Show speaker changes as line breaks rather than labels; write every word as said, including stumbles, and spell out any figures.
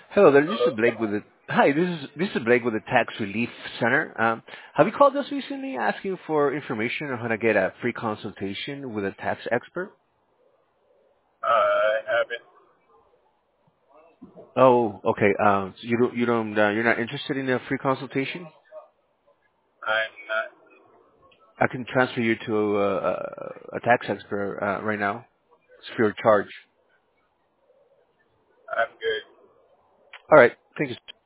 Hello there. This
Hello?
is Blake with the Hi. This is this is Blake with the Tax Relief Center. Um, have you called us recently asking for information on how to get a free consultation with a tax expert?
I haven't.
Oh, okay. Um, so you don't you don't uh, you're not interested in a free consultation?
I'm not.
I can transfer you to a, a, a tax expert uh, right now. It's free of charge.
I'm good.
All right. Thank you.